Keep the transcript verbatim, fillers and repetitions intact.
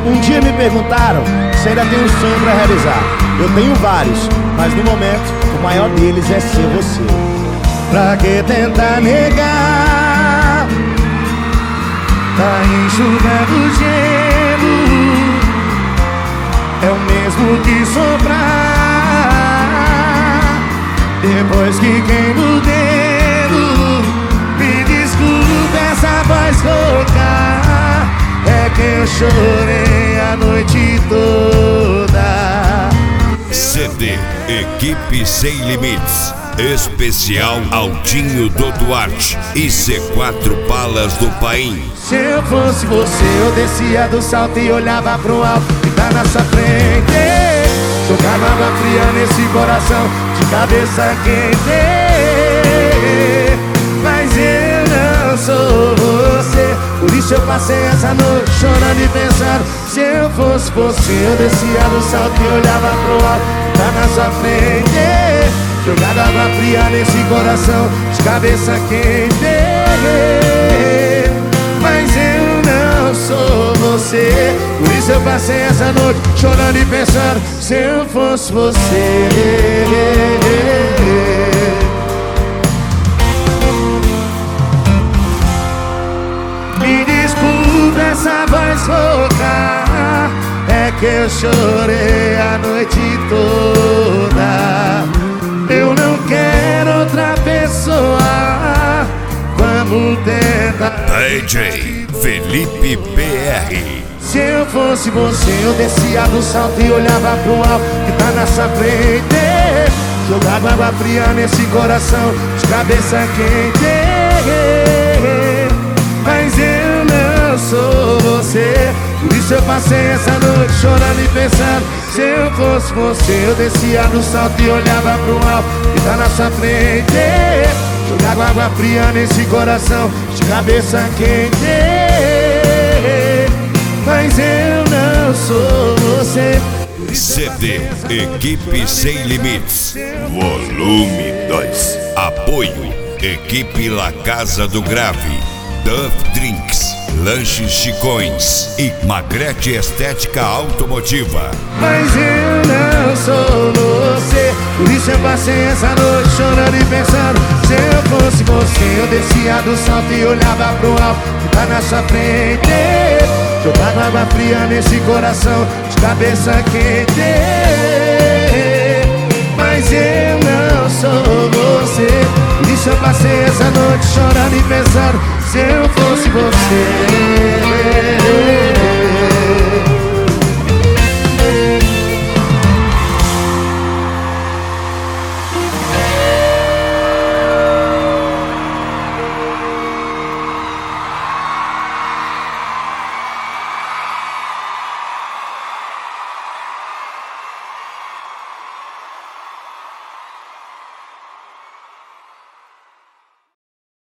Um dia me perguntaram se ainda tenho um sonho pra realizar. Eu tenho vários, mas no momento o maior deles é ser você. Pra que tentar negar? Tá enxugando gelo, é o mesmo que soprar depois que queima o dedo. Me desculpa essa voz rouca, é que eu chorei a noite toda. C D Equipe Sem Limites, especial Aldinho do Duarte e C quatro Balas do Paim. Se eu fosse você, eu descia do salto e olhava pro alto que tá na sua frente. Jogava água fria nesse coração de cabeça quente. Mas eu não sou você, por isso eu passei essa noite chorando e pensando. Se eu fosse você, eu descia do salto e olhava pro alto que tá na sua frente. Jogava água fria nesse coração de cabeça quente. Mas eu não sou você, por isso eu passei essa noite chorando e pensando. Se eu fosse você, me desculpa essa voz rouca, é que eu chorei a noite toda. Eu não quero outra pessoa, vamos tentar. D J Felipe P R. Se eu fosse você, eu descia do salto e olhava pro alto que tá na sua frente. Jogava água fria nesse coração de cabeça quente. Mas eu não sou você, por isso eu passei essa noite chorando e pensando. Se eu fosse você, eu descia do salto e olhava pro alto que tá na sua frente. Jogava água fria nesse coração de cabeça quente. Mas eu não sou você. C D Equipe Sem Limites, volume dois. Apoio Equipe La Casa do Grave, Duff Drinks, Lanches Chicões e Magrete Estética Automotiva. Mas eu não sou você, por isso eu passei essa noite chorando e pensando. Se eu fosse você, eu descia do salto e olhava pro alto que tá na sua frente. Jogava água fria nesse coração de cabeça quente. Mas eu não sou você, por isso eu passei essa noite chorando e pensando. Se eu fosse você,